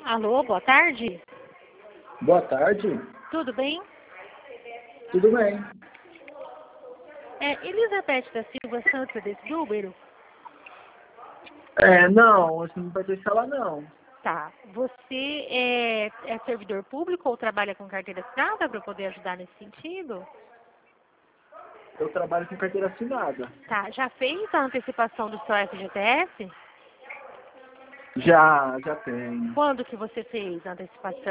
Alô, boa tarde. Boa tarde. Tudo bem? Tudo bem? Elizabeth da Silva Santos desse número? Não, você não vai deixar lá não. Tá. Você é servidor público ou trabalha com carteira assinada para poder ajudar nesse sentido? Eu trabalho com carteira assinada. Tá. Já fez a antecipação do seu FGTS? Já tenho. Quando que você fez a antecipação?